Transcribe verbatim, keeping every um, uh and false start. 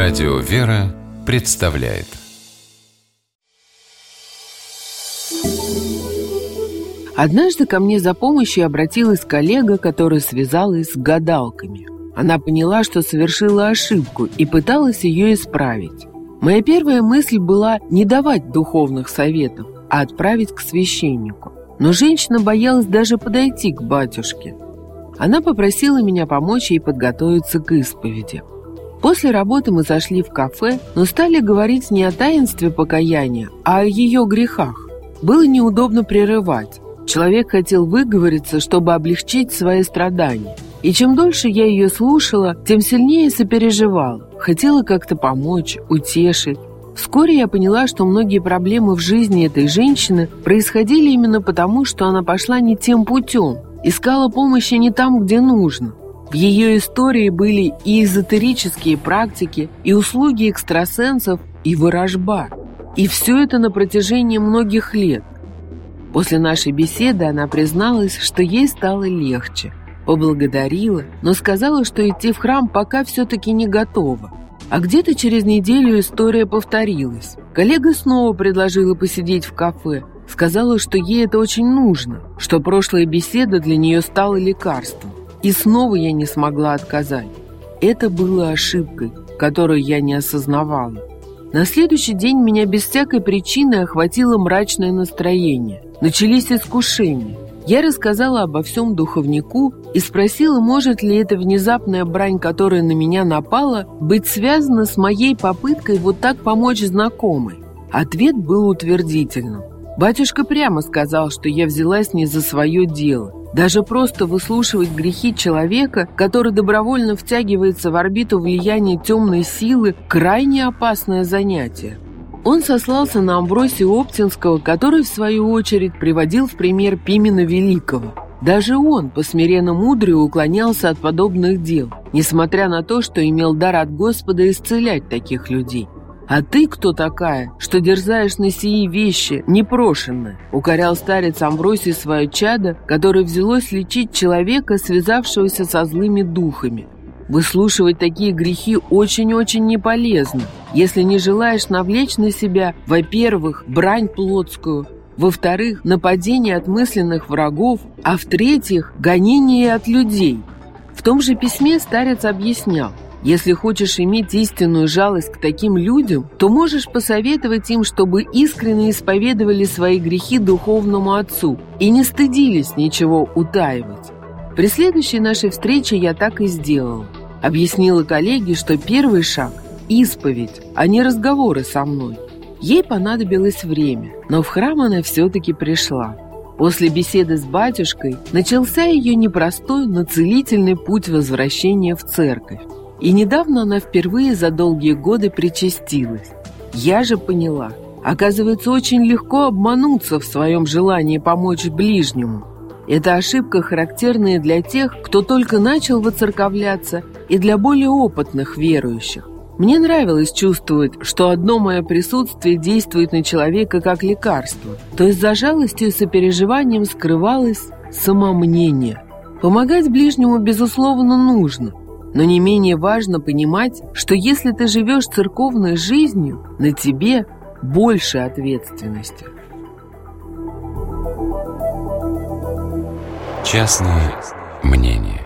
Радио «Вера» представляет. Однажды ко мне за помощью обратилась коллега, которая связалась с гадалками. Она поняла, что совершила ошибку, и пыталась ее исправить. Моя первая мысль была не давать духовных советов, а отправить к священнику. Но женщина боялась даже подойти к батюшке. Она попросила меня помочь ей подготовиться к исповеди. После работы мы зашли в кафе, но стали говорить не о таинстве покаяния, а о ее грехах. Было неудобно прерывать. Человек хотел выговориться, чтобы облегчить свои страдания. И чем дольше я ее слушала, тем сильнее сопереживала. Хотела как-то помочь, утешить. Вскоре я поняла, что многие проблемы в жизни этой женщины происходили именно потому, что она пошла не тем путем, искала помощи не там, где нужно. В ее истории были и эзотерические практики, и услуги экстрасенсов, и ворожба. И все это на протяжении многих лет. После нашей беседы она призналась, что ей стало легче. Поблагодарила, но сказала, что идти в храм пока все-таки не готова. А где-то через неделю история повторилась. Коллега снова предложила посидеть в кафе. Сказала, что ей это очень нужно, что прошлая беседа для нее стала лекарством. И снова я не смогла отказать. Это было ошибкой, которую я не осознавала. На следующий день меня без всякой причины охватило мрачное настроение. Начались искушения. Я рассказала обо всем духовнику и спросила, может ли эта внезапная брань, которая на меня напала, быть связана с моей попыткой вот так помочь знакомой. Ответ был утвердительным. Батюшка прямо сказал, что я взялась не за свое дело. Даже просто выслушивать грехи человека, который добровольно втягивается в орбиту влияния темной силы, крайне опасное занятие. Он сослался на Амвросия Оптинского, который, в свою очередь, приводил в пример Пимена Великого. Даже он, по смиренно мудрию, уклонялся от подобных дел, несмотря на то, что имел дар от Господа исцелять таких людей. «А ты кто такая, что дерзаешь на сии вещи, непрошенные?» — укорял старец Амвросий свое чадо, которое взялось лечить человека, связавшегося со злыми духами. Выслушивать такие грехи очень-очень не полезно, если не желаешь навлечь на себя, во-первых, брань плотскую, во-вторых, нападение от мысленных врагов, а в-третьих, гонение от людей. В том же письме старец объяснял: если хочешь иметь истинную жалость к таким людям, то можешь посоветовать им, чтобы искренне исповедовали свои грехи духовному отцу и не стыдились ничего утаивать. При следующей нашей встрече я так и сделала. Объяснила коллеге, что первый шаг – исповедь, а не разговоры со мной. Ей понадобилось время, но в храм она все-таки пришла. После беседы с батюшкой начался ее непростой, но целительный путь возвращения в церковь. И недавно она впервые за долгие годы причастилась. Я же поняла, оказывается, очень легко обмануться в своем желании помочь ближнему. Это ошибка, характерная для тех, кто только начал воцерковляться, и для более опытных верующих. Мне нравилось чувствовать, что одно мое присутствие действует на человека как лекарство, то есть за жалостью и сопереживанием скрывалось самомнение. Помогать ближнему, безусловно, нужно, но не менее важно понимать, что если ты живешь церковной жизнью, на тебе больше ответственности. Частное мнение.